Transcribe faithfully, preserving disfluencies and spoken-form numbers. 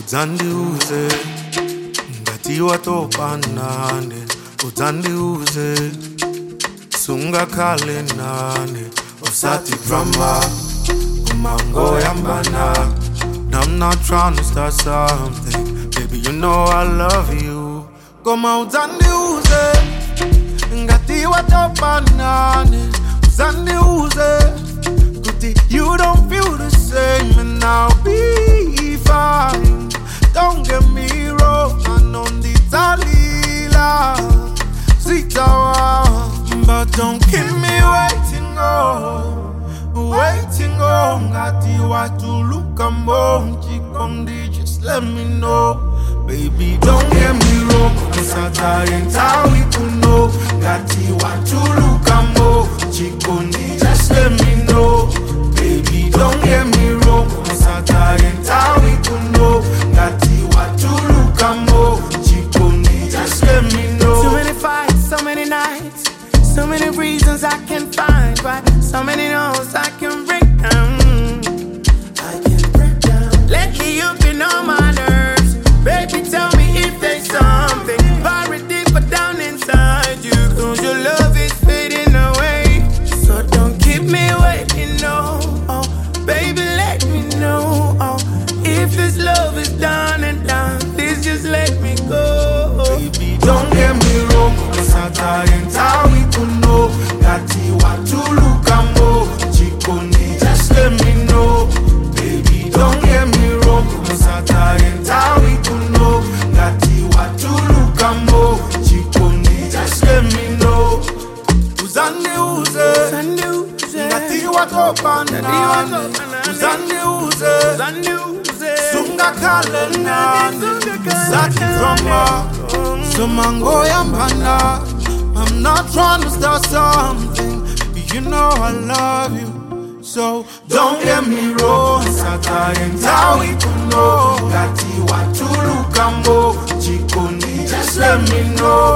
Uzandiuze ngati watopanane uzandiuze sungakhale nane usati drama umango yambana. I'm not trying to start something, baby, you know I love you. Koma uzandiuze ngati watopanane uzandiuze kuti you don't feel the same and I'll be fine. Don't get me wrong, I know the Dalila Zitawa, but don't keep me waiting, oh, waiting, oh. Ngati watu luka monchi kondi, just let me know, baby. Don't get me wrong, kusata entawi kuno. Ngati watu luka monchi kondi, just let me know, baby. Don't get me wrong, kusata entawi kuno. Ngati watu luka monchi kondi, just let me know. Too many fights, so many nights, so many reasons I can find, right? So many no's I can break down. I can break down. Lately you've been on my nerves. Baby, tell me if there's something buried deeper down inside you, cause your love is fading away. So don't keep me waiting, no. Oh, baby, let me know. Oh, if this love is done and done, please just let me go. Baby, don't get me wrong, kusata entawi kuno. Ngati watu luka monchi kondi, just let me know, baby. Don't get me wrong, kusata entawi kuno. Ngati watu luka monchi kondi, just let me know. Uzandiuze Uzandiuze ngati watopanane uzandiuze sungakhale nane usati drama sumango yambana. I'm not trying to start something, but you know I love you. So don't get me wrong, sata entawi kuno. Ngati watu luka monchi kondi, just let me know,